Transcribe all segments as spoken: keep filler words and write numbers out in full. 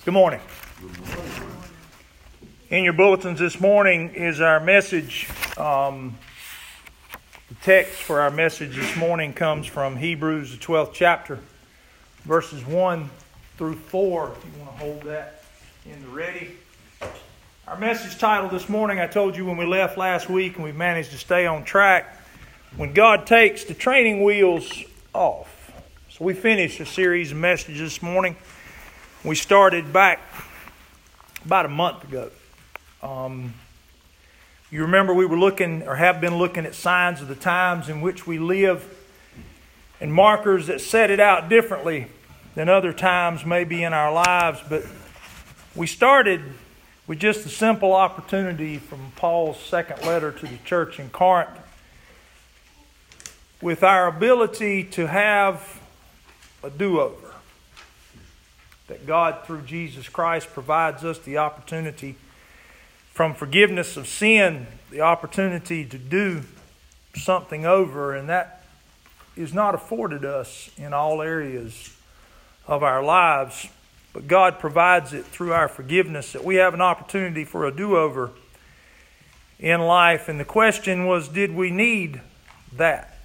Good morning. In your bulletins this morning is our message. Um, the text for our message this morning comes from Hebrews, the twelfth chapter, verses one through four. If you want to hold that in the ready. Our message title this morning, I told you when we left last week, and we've managed to stay on track, when God takes the training wheels off. So we finished a series of messages this morning. We started back about a month ago. Um, you remember we were looking, or have been looking at signs of the times in which we live, and markers that set it out differently than other times maybe in our lives. But we started with just a simple opportunity from Paul's second letter to the church in Corinth, with our ability to have a do-over. That God, through Jesus Christ, provides us the opportunity from forgiveness of sin, the opportunity to do something over, and that is not afforded us in all areas of our lives. But God provides it through our forgiveness, that we have an opportunity for a do-over in life. And the question was, did we need that?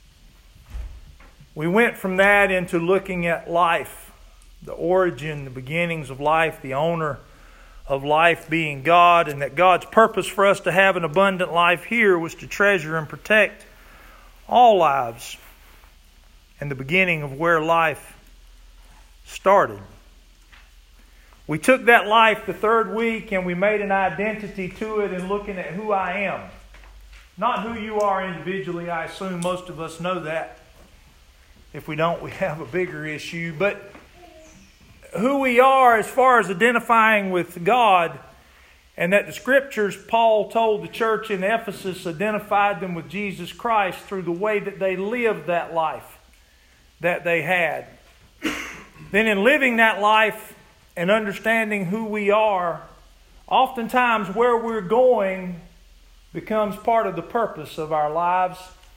We went from that into looking at life. The origin, the beginnings of life, the owner of life being God, and that God's purpose for us to have an abundant life here was to treasure and protect all lives, and the beginning of where life started. We took that life the third week and we made an identity to it in looking at who I am. Not who you are individually. I assume most of us know that. If we don't, we have a bigger issue. But who we are as far as identifying with God, and that the Scriptures, Paul told the church in Ephesus, identified them with Jesus Christ through the way that they lived that life that they had. Then in living that life and understanding who we are, oftentimes where we're going becomes part of the purpose of our lives.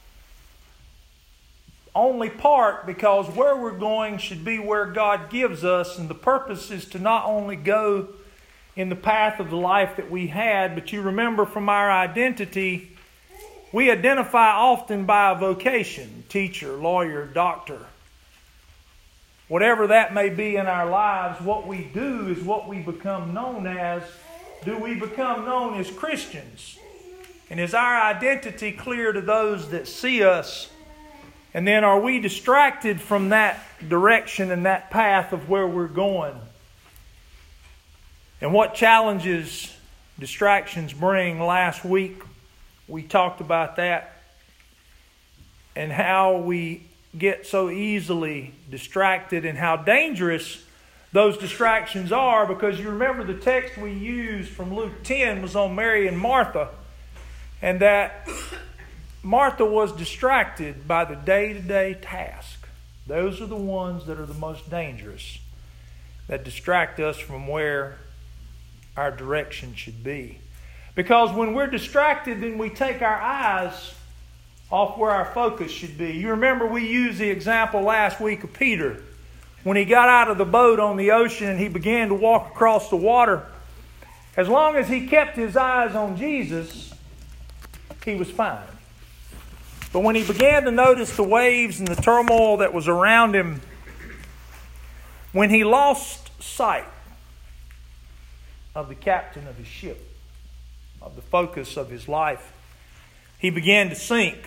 Only part, because where we're going should be where God gives us, and the purpose is to not only go in the path of the life that we had, but you remember from our identity, we identify often by a vocation: teacher, lawyer, doctor. Whatever that may be in our lives, what we do is what we become known as. Do we become known as Christians? And is our identity clear to those that see us? And then are we distracted from that direction and that path of where we're going? And what challenges distractions bring? Last week we talked about that and how we get so easily distracted and how dangerous those distractions are, because you remember the text we used from Luke ten was on Mary and Martha, and that Martha was distracted by the day-to-day task. Those are the ones that are the most dangerous, that distract us from where our direction should be. Because when we're distracted, then we take our eyes off where our focus should be. You remember we used the example last week of Peter. When he got out of the boat on the ocean and he began to walk across the water, as long as he kept his eyes on Jesus, he was fine. But when he began to notice the waves and the turmoil that was around him, when he lost sight of the captain of his ship, of the focus of his life, he began to sink.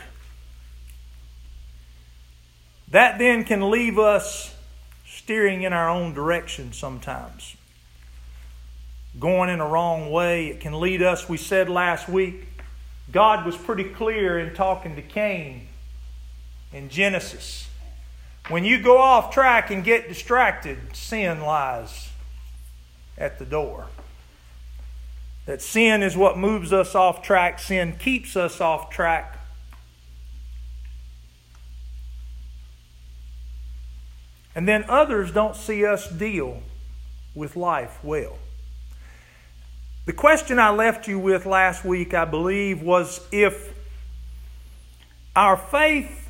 That then can leave us steering in our own direction sometimes, going in a wrong way. It can lead us, we said last week, God was pretty clear in talking to Cain in Genesis. When you go off track and get distracted, sin lies at the door. That sin is what moves us off track. Sin keeps us off track. And then others don't see us deal with life well. The question I left you with last week, I believe, was if our faith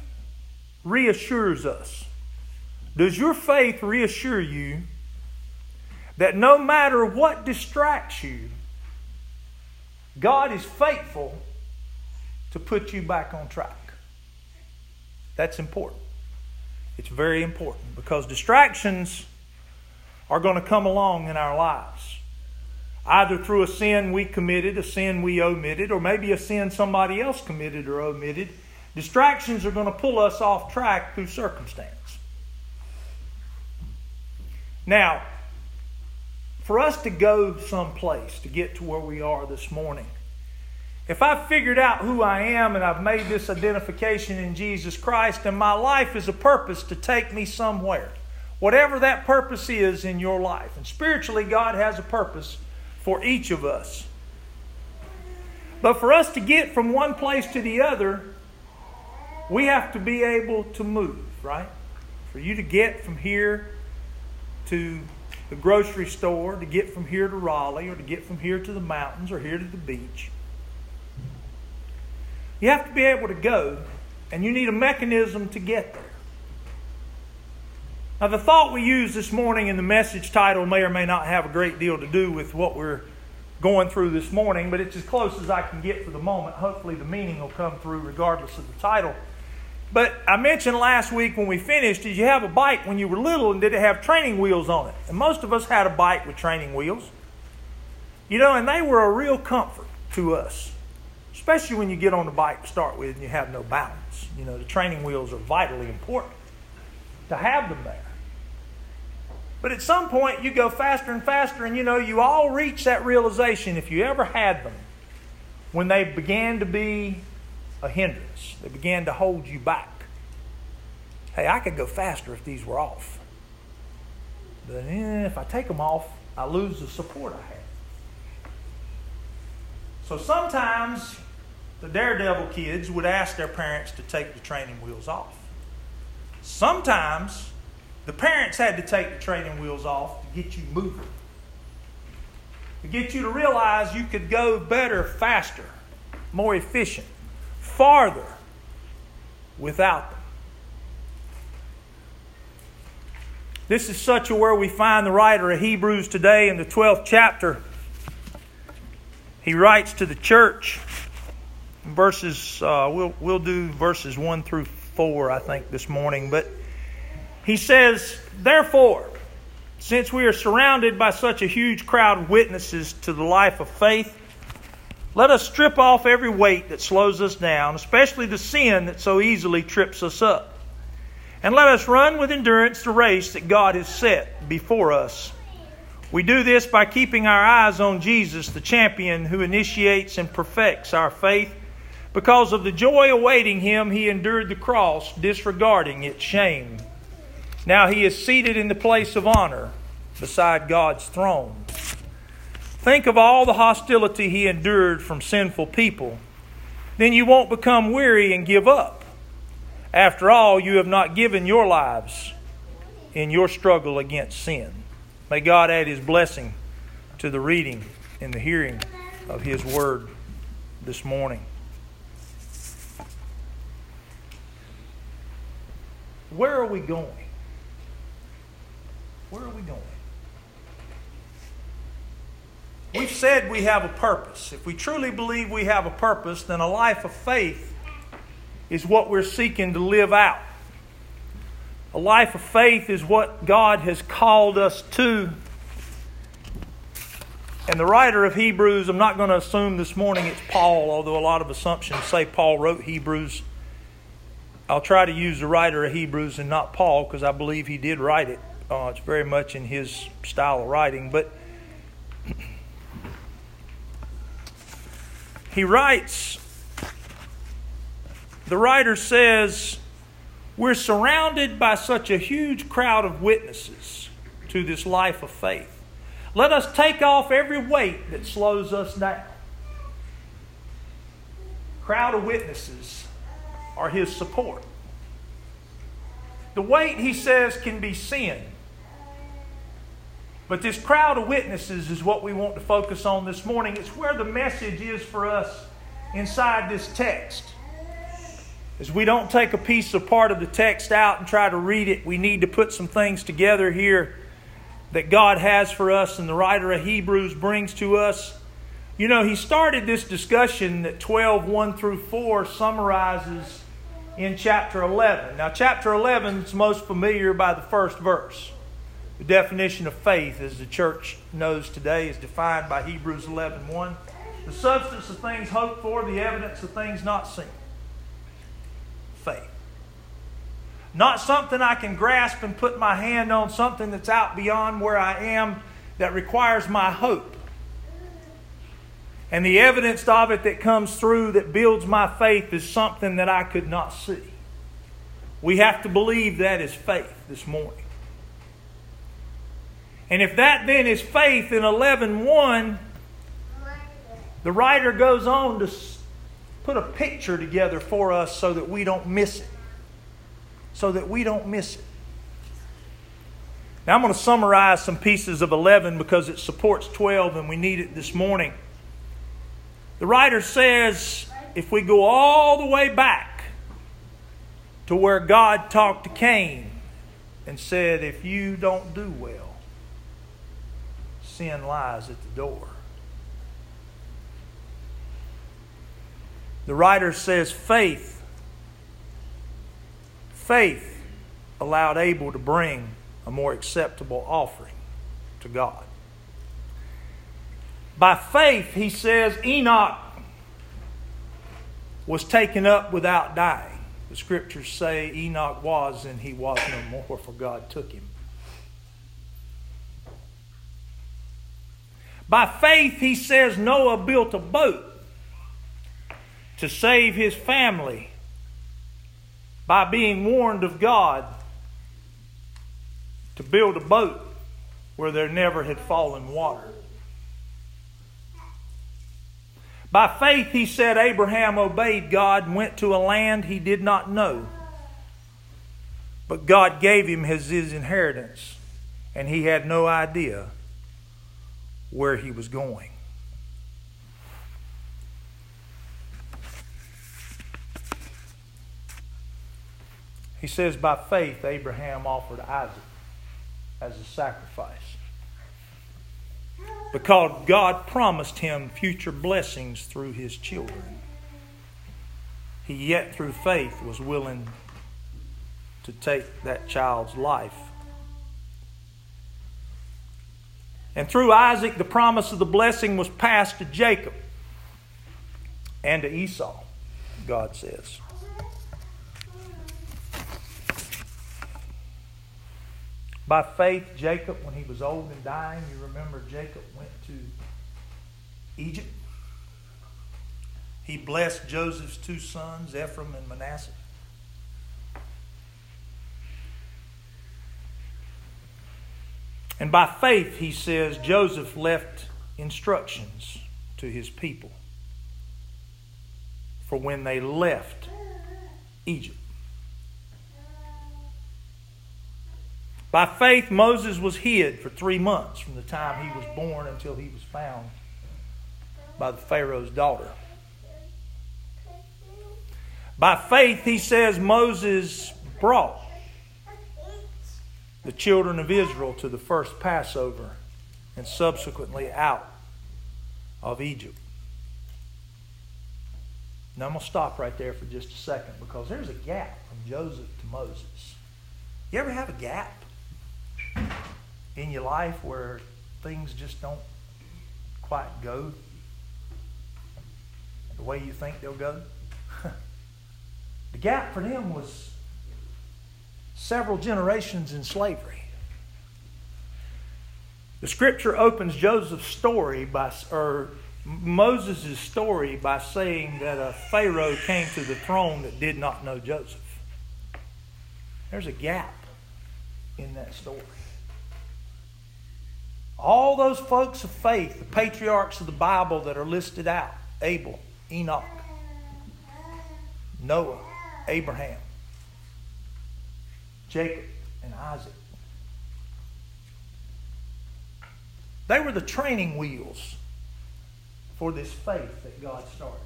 reassures us. Does your faith reassure you that no matter what distracts you, God is faithful to put you back on track. That's important. It's very important because distractions are going to come along in our lives. Either through a sin we committed, a sin we omitted, or maybe a sin somebody else committed or omitted. Distractions are going to pull us off track through circumstance. Now, for us to go someplace, to get to where we are this morning, if I've figured out who I am and I've made this identification in Jesus Christ, and my life is a purpose to take me somewhere, whatever that purpose is in your life, and spiritually God has a purpose for each of us. But for us to get from one place to the other, we have to be able to move, right? For you to get from here to the grocery store, to get from here to Raleigh, or to get from here to the mountains, or here to the beach, you have to be able to go, and you need a mechanism to get there. Now, the thought we used this morning in the message title may or may not have a great deal to do with what we're going through this morning, but it's as close as I can get for the moment. Hopefully the meaning will come through regardless of the title. But I mentioned last week when we finished, did you have a bike when you were little, and did it have training wheels on it? And most of us had a bike with training wheels. You know, and they were a real comfort to us, especially when you get on the bike to start with and you have no balance. You know, the training wheels are vitally important to have them there. But at some point you go faster and faster, and you know, you all reach that realization, if you ever had them, when they began to be a hindrance. They began to hold you back. Hey, I could go faster if these were off. But eh, if I take them off, I lose the support I have. So sometimes the daredevil kids would ask their parents to take the training wheels off. Sometimes the parents had to take the training wheels off to get you moving. To get you to realize you could go better, faster, more efficient, farther without them. This is such a where we find the writer of Hebrews today in the twelfth chapter. He writes to the church, verses, uh, we'll, we'll do verses one through four, I think, this morning. But he says, therefore, since we are surrounded by such a huge crowd of witnesses to the life of faith, let us strip off every weight that slows us down, especially the sin that so easily trips us up. And let us run with endurance the race that God has set before us. We do this by keeping our eyes on Jesus, the champion who initiates and perfects our faith. Because of the joy awaiting Him, He endured the cross, disregarding its shame. Now He is seated in the place of honor beside God's throne. Think of all the hostility He endured from sinful people. Then you won't become weary and give up. After all, you have not given your lives in your struggle against sin. May God add His blessing to the reading and the hearing of His Word this morning. Where are we going? Where are we going? We've said we have a purpose. If we truly believe we have a purpose, then a life of faith is what we're seeking to live out. A life of faith is what God has called us to. And the writer of Hebrews, I'm not going to assume this morning it's Paul, although a lot of assumptions say Paul wrote Hebrews. I'll try to use the writer of Hebrews and not Paul, because I believe he did write it. Uh, it's very much in his style of writing. But he writes, the writer says, we're surrounded by such a huge crowd of witnesses to this life of faith. Let us take off every weight that slows us down. Crowd of witnesses are His support. The weight, he says, can be sin. But this crowd of witnesses is what we want to focus on this morning. It's where the message is for us inside this text. As we don't take a piece of part of the text out and try to read it, we need to put some things together here that God has for us and the writer of Hebrews brings to us. You know, he started this discussion that twelve, one through four summarizes in chapter eleven. Now, chapter eleven is most familiar by the first verse. The definition of faith, as the church knows today, is defined by Hebrews eleven one. The substance of things hoped for, the evidence of things not seen. Faith. Not something I can grasp and put my hand on, something that's out beyond where I am, that requires my hope. And the evidence of it that comes through that builds my faith is something that I could not see. We have to believe that is faith this morning. And if that then is faith in eleven one, the writer goes on to put a picture together for us so that we don't miss it. So that we don't miss it. Now I'm going to summarize some pieces of eleven because it supports twelve and we need it this morning. The writer says, if we go all the way back to where God talked to Cain and said, if you don't do well, sin lies at the door. The writer says faith Faith allowed Abel to bring a more acceptable offering to God. By faith, he says, Enoch was taken up without dying. The scriptures say Enoch was and he was no more, for God took him. By faith, he says Noah built a boat to save his family by being warned of God to build a boat where there never had fallen water. By faith, he said Abraham obeyed God and went to a land he did not know. But God gave him his, his inheritance, and he had no idea where he was going. He says, by faith, Abraham offered Isaac as a sacrifice, because God promised him future blessings through his children. He yet through faith was willing to take that child's life. And through Isaac, the promise of the blessing was passed to Jacob and to Esau, God says. By faith, Jacob, when he was old and dying, you remember Jacob went to Egypt. He blessed Joseph's two sons, Ephraim and Manasseh. And by faith, he says, Joseph left instructions to his people for when they left Egypt. By faith, Moses was hid for three months from the time he was born until he was found by the Pharaoh's daughter. By faith, he says, Moses brought the children of Israel to the first Passover and subsequently out of Egypt. Now I'm going to stop right there for just a second because there's a gap from Joseph to Moses. You ever have a gap in your life where things just don't quite go the way you think they'll go? The gap for them was several generations in slavery. The scripture opens Joseph's story by, or Moses' story by saying that a Pharaoh came to the throne that did not know Joseph. There's a gap in that story. All those folks of faith, the patriarchs of the Bible that are listed out, Abel, Enoch, Noah, Abraham, Jacob, and Isaac. They were the training wheels for this faith that God started.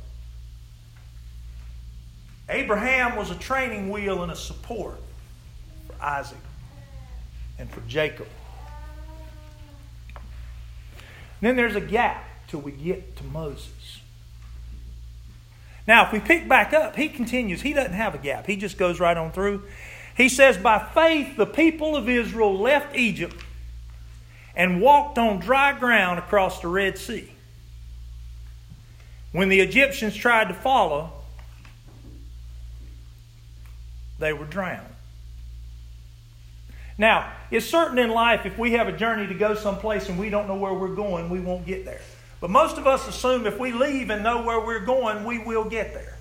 Abraham was a training wheel and a support for Isaac and for Jacob then there's a gap till we get to Moses. Now, if we pick back up, he continues. He doesn't have a gap. He just goes right on through. He says, by faith, the people of Israel left Egypt and walked on dry ground across the Red Sea. When the Egyptians tried to follow, they were drowned. Now, it's certain in life if we have a journey to go someplace and we don't know where we're going, we won't get there. But most of us assume if we leave and know where we're going, we will get there.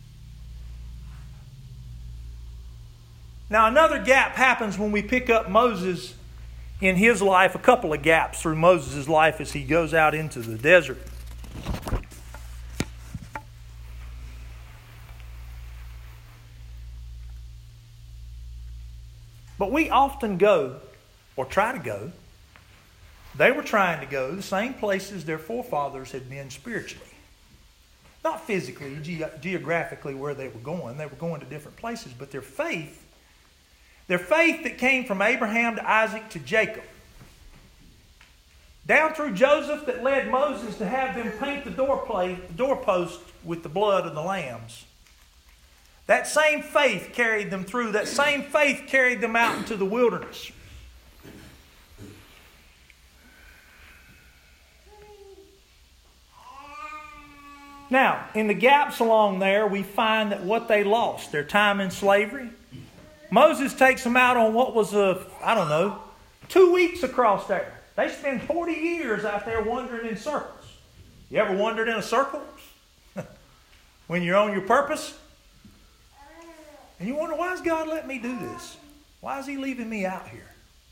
Now, another gap happens when we pick up Moses in his life, a couple of gaps through Moses' life as he goes out into the desert. But we often go, or try to go, they were trying to go the same places their forefathers had been spiritually. Not physically, ge- geographically where they were going. They were going to different places. But their faith, their faith that came from Abraham to Isaac to Jacob, down through Joseph that led Moses to have them paint the doorplate, the doorpost with the blood of the lambs. That same faith carried them through. That same faith carried them out into the wilderness. Now, in the gaps along there, we find that what they lost, their time in slavery. Moses takes them out on what was a, I don't know, two weeks across there. They spend forty years out there wandering in circles. You ever wandered in a circle? When you're on your purpose? And you wonder, why does God let me do this? Why is He leaving me out here?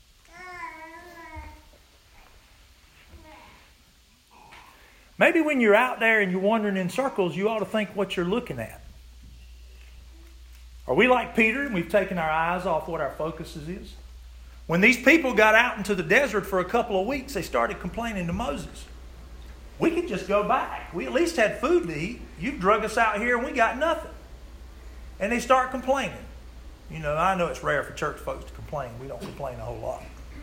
Maybe when you're out there and you're wandering in circles, you ought to think what you're looking at. Are we like Peter and we've taken our eyes off what our focus is? When these people got out into the desert for a couple of weeks, they started complaining to Moses. We could just go back. We at least had food to eat. You've drug us out here and we got nothing. And they start complaining. You know, I know it's rare for church folks to complain. We don't complain a whole lot.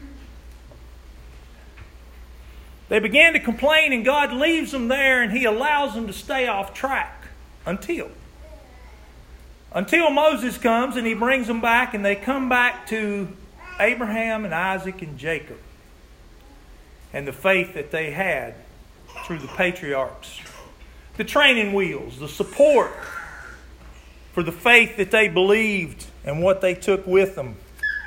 They began to complain and God leaves them there and He allows them to stay off track until. Until Moses comes and He brings them back and they come back to Abraham and Isaac and Jacob. And the faith that they had through the patriarchs. The training wheels, the support for the faith that they believed and what they took with them.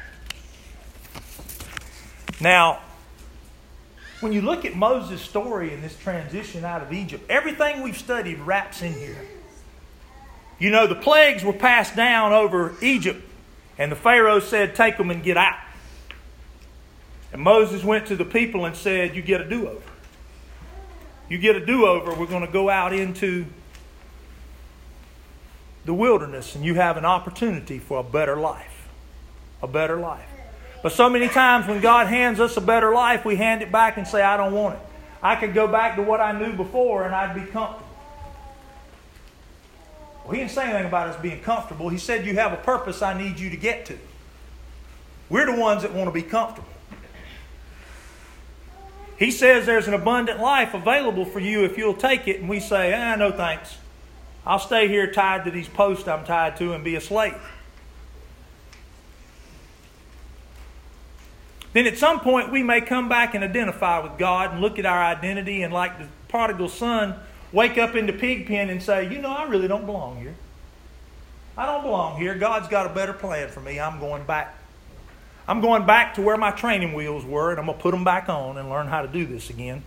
Now, when you look at Moses' story in this transition out of Egypt, everything we've studied wraps in here. You know, the plagues were passed down over Egypt, and the Pharaoh said, take them and get out. And Moses went to the people and said, you get a do-over. You get a do-over, we're going to go out into the wilderness and you have an opportunity for a better life. A better life. But so many times when God hands us a better life, we hand it back and say, I don't want it. I could go back to what I knew before and I'd be comfortable. Well, He didn't say anything about us being comfortable. He said, you have a purpose I need you to get to. We're the ones that want to be comfortable. He says there's an abundant life available for you if you'll take it. And we say, ah, no thanks. I'll stay here tied to these posts I'm tied to and be a slave. Then at some point we may come back and identify with God and look at our identity and like the prodigal son, wake up in the pig pen and say, you know, I really don't belong here. I don't belong here. God's got a better plan for me. I'm going back. I'm going back to where my training wheels were and I'm going to put them back on and learn how to do this again.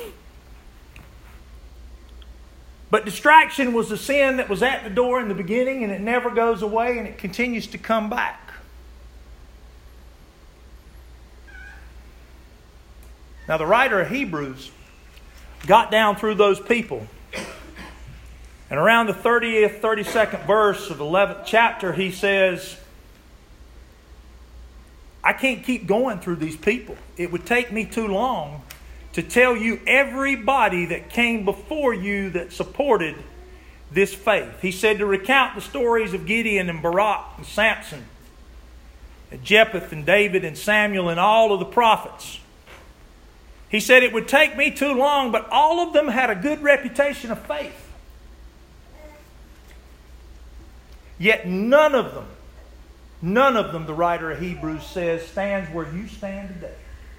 But distraction was a sin that was at the door in the beginning and it never goes away and it continues to come back. Now the writer of Hebrews got down through those people. And around the thirtieth, thirty-second verse of the eleventh chapter, he says, I can't keep going through these people. It would take me too long to tell you everybody that came before you that supported this faith. He said to recount the stories of Gideon and Barak and Samson and Jephthah and David and Samuel and all of the prophets. He said it would take me too long, but all of them had a good reputation of faith. Yet none of them, none of them, the writer of Hebrews says, stands where you stand today.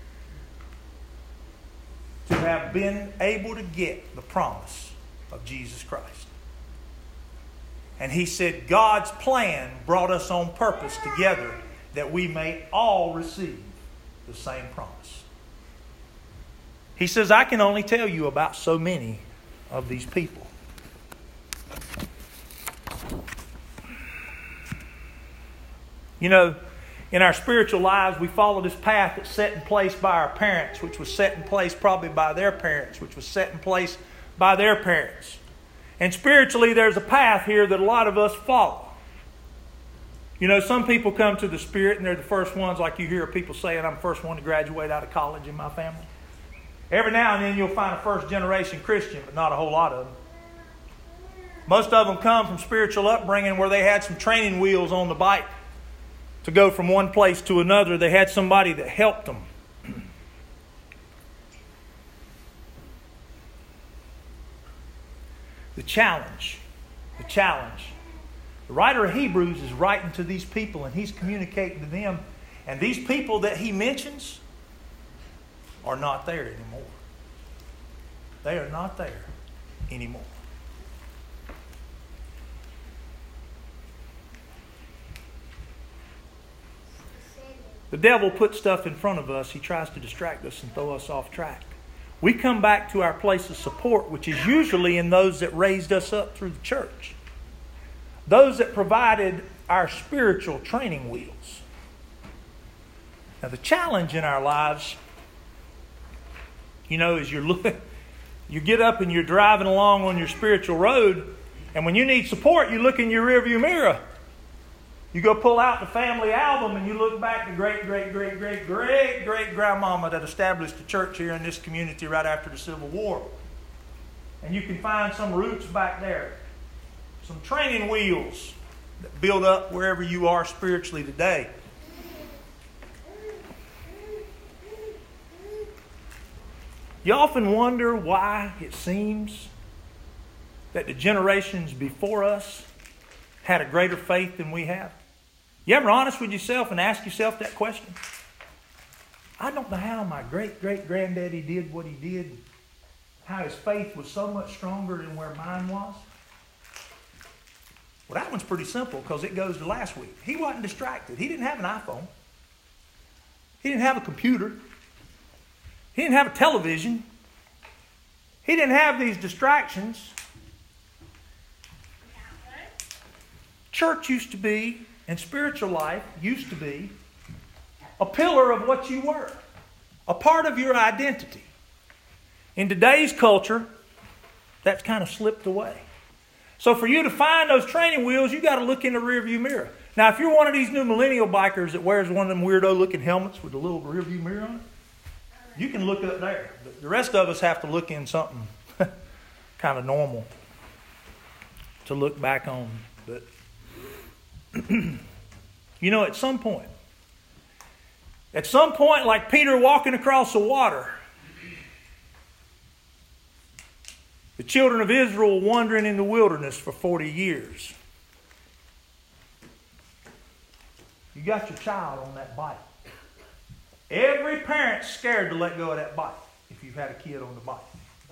To have been able to get the promise of Jesus Christ. And he said God's plan brought us on purpose together that we may all receive the same promise. He says, I can only tell you about so many of these people. You know, in our spiritual lives, we follow this path that's set in place by our parents, which was set in place probably by their parents, which was set in place by their parents. And spiritually, there's a path here that a lot of us follow. You know, some people come to the Spirit and they're the first ones, like you hear people saying, I'm the first one to graduate out of college in my family. Every now and then you'll find a first generation Christian, but not a whole lot of them. Most of them come from spiritual upbringing where they had some training wheels on the bike to go from one place to another. They had somebody that helped them. The challenge, the challenge. The writer of Hebrews is writing to these people and he's communicating to them. And these people that he mentions are not there anymore. They are not there anymore. The devil puts stuff in front of us. He tries to distract us and throw us off track. We come back to our place of support, which is usually in those that raised us up through the church. Those that provided our spiritual training wheels. Now the challenge in our lives, you know, is you're looking, you get up and you're driving along on your spiritual road, and when you need support, you look in your rearview mirror. You go pull out the family album and you look back to great, great, great, great, great, great grandmama that established a church here in this community right after the Civil War. And you can find some roots back there. Some training wheels that build up wherever you are spiritually today. You often wonder why it seems that the generations before us had a greater faith than we have. You ever honest with yourself and ask yourself that question? I don't know how my great-great-granddaddy did what he did, how his faith was so much stronger than where mine was. Well, that one's pretty simple because it goes to last week. He wasn't distracted. He didn't have an iPhone. He didn't have a computer. He didn't have a television. He didn't have these distractions. Church used to be, and spiritual life used to be, a pillar of what you were, a part of your identity. In today's culture, that's kind of slipped away. So for you to find those training wheels, you got to look in the rearview mirror. Now, if you're one of these new millennial bikers that wears one of them weirdo-looking helmets with a little rearview mirror on it, you can look up there. But the rest of us have to look in something kind of normal to look back on. But you know, at some point, at some point, like Peter walking across the water, the children of Israel wandering in the wilderness for forty years. You got your child on that bike. Every parent's scared to let go of that bike if you've had a kid on the bike.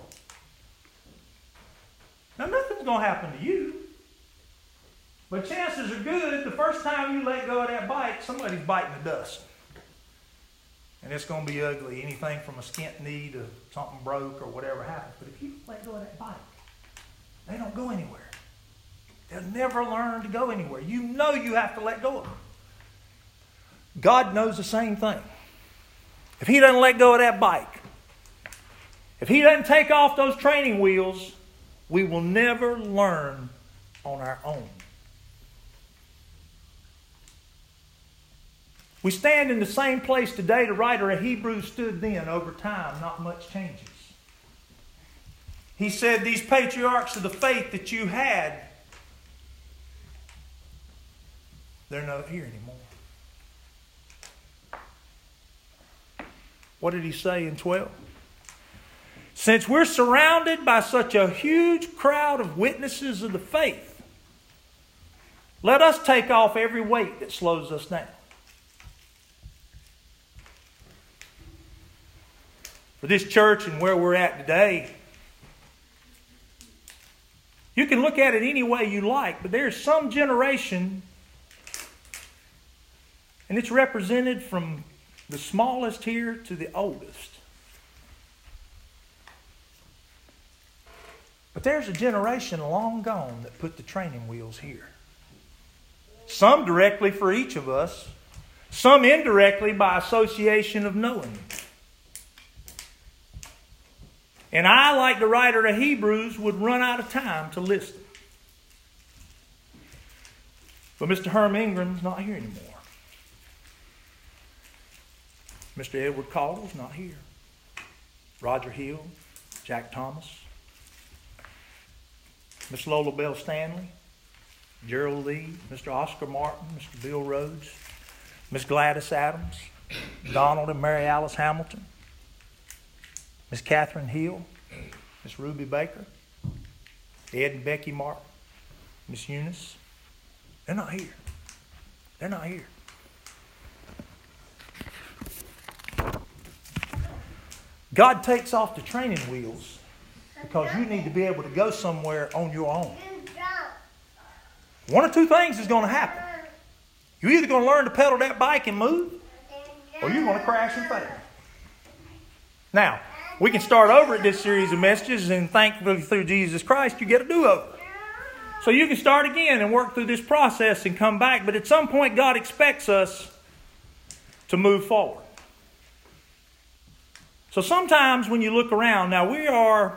Now, nothing's going to happen to you. But chances are good the first time you let go of that bike, somebody's biting the dust. And it's going to be ugly. Anything from a skint knee to something broke or whatever happens. But if you let go of that bike, they don't go anywhere. They'll never learn to go anywhere. You know you have to let go of them. God knows the same thing. If He doesn't let go of that bike, if He doesn't take off those training wheels, we will never learn on our own. We stand in the same place today the writer of Hebrews stood then. Over time, not much changes. He said these patriarchs of the faith that you had, they're not here anymore. What did he say in twelve? Since we're surrounded by such a huge crowd of witnesses of the faith, let us take off every weight that slows us down. For this church and where we're at today, you can look at it any way you like, but there's some generation, and it's represented from the smallest here to the oldest. But there's a generation long gone that put the training wheels here. Some directly for each of us, some indirectly by association of knowing. And I, like the writer of Hebrews, would run out of time to list them. But Mister Herm Ingram's not here anymore. Mister Edward Caldwell's not here. Roger Hill, Jack Thomas, Miss Lola Bell Stanley, Gerald Lee, Mister Oscar Martin, Mister Bill Rhodes, Miss Gladys Adams, Donald and Mary Alice Hamilton, Miss Catherine Hill, Miss Ruby Baker, Ed and Becky Martin, Miss Eunice. They're not here. They're not here. God takes off the training wheels because you need to be able to go somewhere on your own. One or two things is going to happen. You're either going to learn to pedal that bike and move, or you're going to crash and fail. Now, we can start over at this series of messages, and thankfully through Jesus Christ, you get a do-over. So you can start again and work through this process and come back. But at some point, God expects us to move forward. So sometimes when you look around, now we are,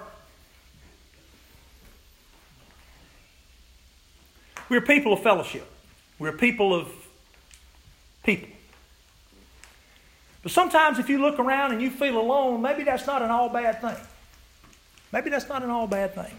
we're people of fellowship. We're people of people. But sometimes if you look around and you feel alone, maybe that's not an all bad thing. Maybe that's not an all bad thing.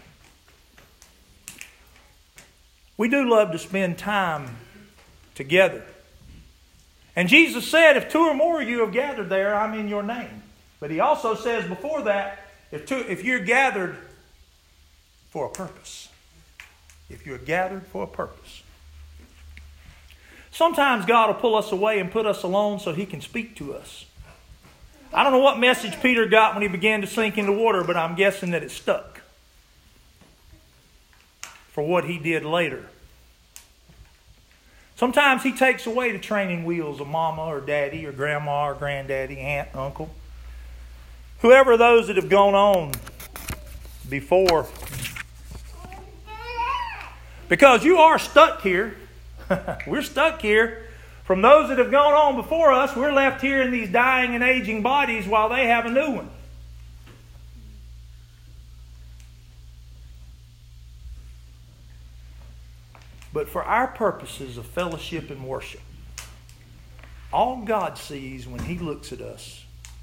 We do love to spend time together. And Jesus said, if two or more of you have gathered there, I'm in your name. But he also says before that, if, two, if you're gathered for a purpose. If you're gathered for a purpose. Sometimes God will pull us away and put us alone so he can speak to us. I don't know what message Peter got when he began to sink into water, but I'm guessing that it stuck for what he did later. Sometimes he takes away the training wheels of mama or daddy or grandma or granddaddy, aunt, uncle. Whoever those that have gone on before. Because you are stuck here. We're stuck here. From those that have gone on before us, we're left here in these dying and aging bodies while they have a new one. But for our purposes of fellowship and worship, all God sees when he looks at us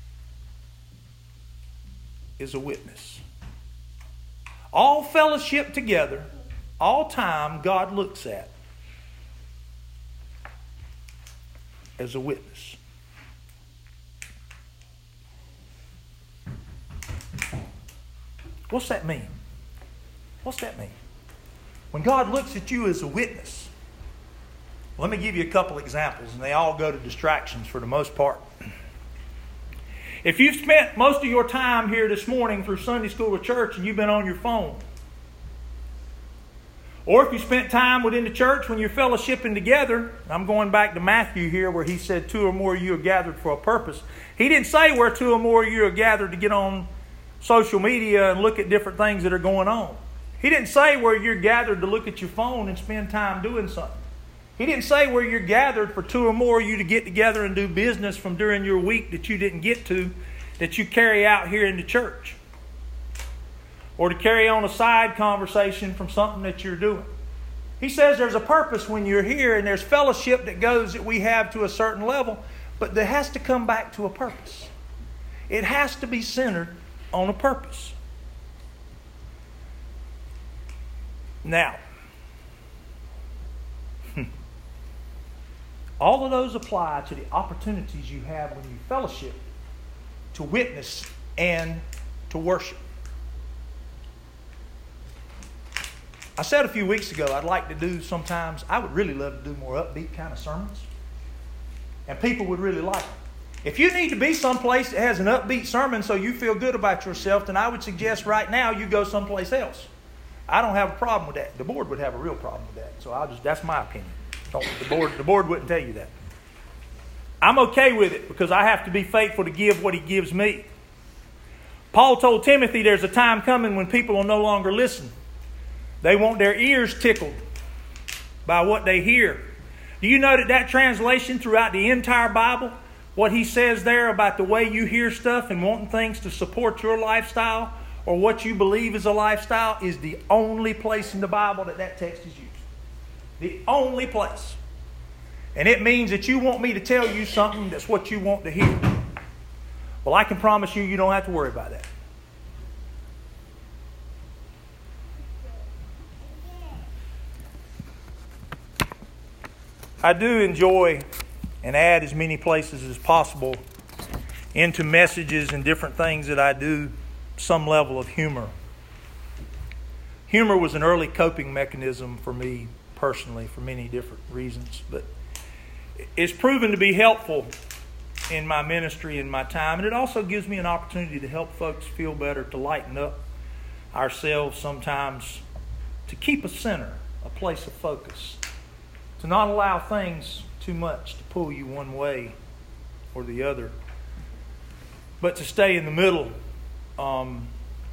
is a witness. All fellowship together, all time, God looks at as a witness. What's that mean? What's that mean? When God looks at you as a witness, let me give you a couple examples, and they all go to distractions for the most part. If you've spent most of your time here this morning through Sunday school or church and you've been on your phone, or if you spent time within the church when you're fellowshipping together, I'm going back to Matthew here where he said two or more of you are gathered for a purpose. He didn't say where two or more of you are gathered to get on social media and look at different things that are going on. He didn't say where you're gathered to look at your phone and spend time doing something. He didn't say where you're gathered for two or more of you to get together and do business from during your week that you didn't get to, that you carry out here in the church. Or to carry on a side conversation from something that you're doing. He says there's a purpose when you're here, and there's fellowship that goes that we have to a certain level, but there has to come back to a purpose. It has to be centered on a purpose. Now, all of those apply to the opportunities you have when you fellowship, to witness, and to worship. I said a few weeks ago, I'd like to do sometimes, I would really love to do more upbeat kind of sermons. And people would really like them. If you need to be someplace that has an upbeat sermon so you feel good about yourself, then I would suggest right now you go someplace else. I don't have a problem with that. The board would have a real problem with that. So I'll just, that's my opinion. Don't, the board, the board wouldn't tell you that. I'm okay with it because I have to be faithful to give what he gives me. Paul told Timothy there's a time coming when people will no longer listen. They want their ears tickled by what they hear. Do you know that that translation throughout the entire Bible, what he says there about the way you hear stuff and wanting things to support your lifestyle or what you believe is a lifestyle, is the only place in the Bible that that text is used. The only place. And it means that you want me to tell you something that's what you want to hear. Well, I can promise you, you don't have to worry about that. I do enjoy and add as many places as possible into messages and different things that I do some level of humor. Humor was an early coping mechanism for me personally for many different reasons, but it's proven to be helpful in my ministry and my time, and it also gives me an opportunity to help folks feel better, to lighten up ourselves sometimes, to keep a center, a place of focus, to not allow things too much to pull you one way or the other, but to stay in the middle, um,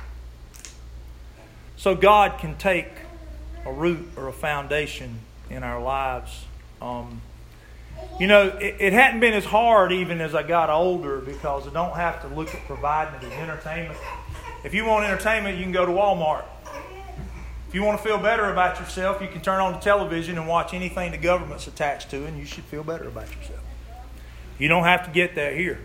so God can take a root or a foundation in our lives. Um, you know, it, it hadn't been as hard even as I got older because I don't have to look at providing the entertainment. If you want entertainment, you can go to Walmart. If you want to feel better about yourself, you can turn on the television and watch anything the government's attached to, and you should feel better about yourself. You don't have to get that here.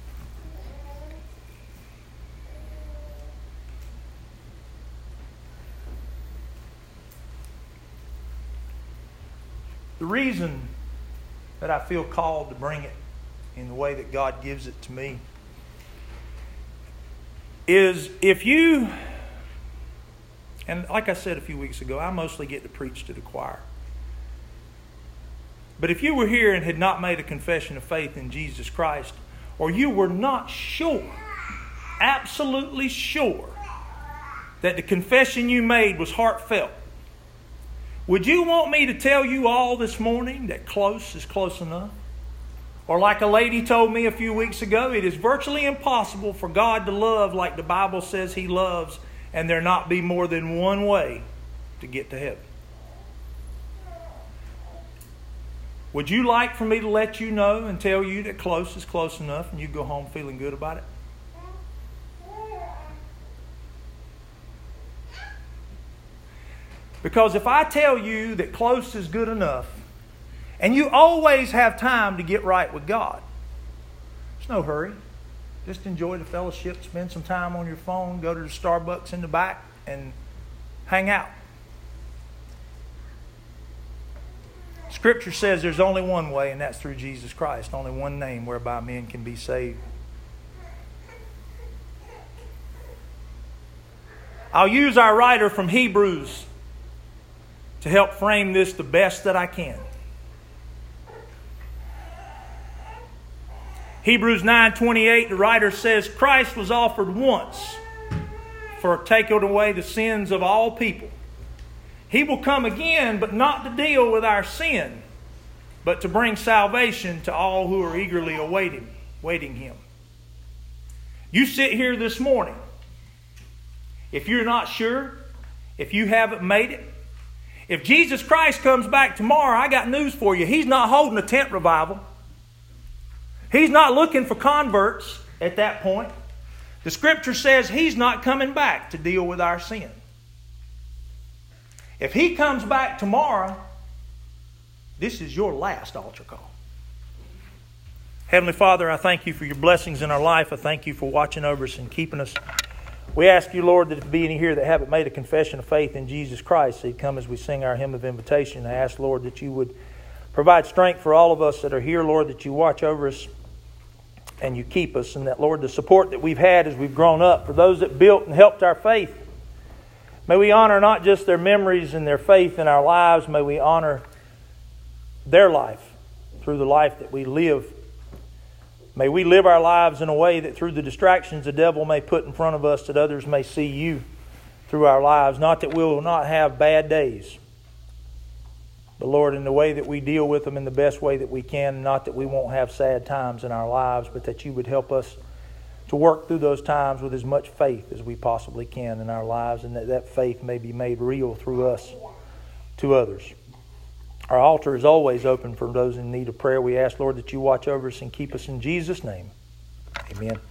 The reason that I feel called to bring it in the way that God gives it to me is if you, and like I said a few weeks ago, I mostly get to preach to the choir. But if you were here and had not made a confession of faith in Jesus Christ, or you were not sure, absolutely sure, that the confession you made was heartfelt, would you want me to tell you all this morning that close is close enough? Or like a lady told me a few weeks ago, it is virtually impossible for God to love like the Bible says He loves, and there not be more than one way to get to heaven. Would you like for me to let you know and tell you that close is close enough and you go home feeling good about it? Because if I tell you that close is good enough, and you always have time to get right with God, there's no hurry. Just enjoy the fellowship, spend some time on your phone, go to the Starbucks in the back, and hang out. Scripture says there's only one way, and that's through Jesus Christ. Only one name whereby men can be saved. I'll use our writer from Hebrews to help frame this the best that I can. Hebrews nine twenty-eight, the writer says, Christ was offered once for taking away the sins of all people. He will come again, but not to deal with our sin, but to bring salvation to all who are eagerly awaiting, waiting Him. You sit here this morning. If you're not sure, if you haven't made it, if Jesus Christ comes back tomorrow, I got news for you. He's not holding a tent revival. He's not looking for converts at that point. The Scripture says He's not coming back to deal with our sin. If He comes back tomorrow, this is your last altar call. Heavenly Father, I thank You for Your blessings in our life. I thank You for watching over us and keeping us. We ask You, Lord, that if there be any here that haven't made a confession of faith in Jesus Christ, they'd come as we sing our hymn of invitation. I ask, Lord, that You would provide strength for all of us that are here, Lord, that You watch over us and You keep us, and that, Lord, the support that we've had as we've grown up, for those that built and helped our faith, May we honor not just their memories and their faith in our lives. May we honor their life through the life that we live. May we live our lives in a way that through the distractions the devil may put in front of us, that others may see you through our lives. Not that we will not have bad days, but Lord, in the way that we deal with them in the best way that we can, not that we won't have sad times in our lives, but that you would help us to work through those times with as much faith as we possibly can in our lives, and that that faith may be made real through us to others. Our altar is always open for those in need of prayer. We ask, Lord, that you watch over us and keep us in Jesus' name. Amen.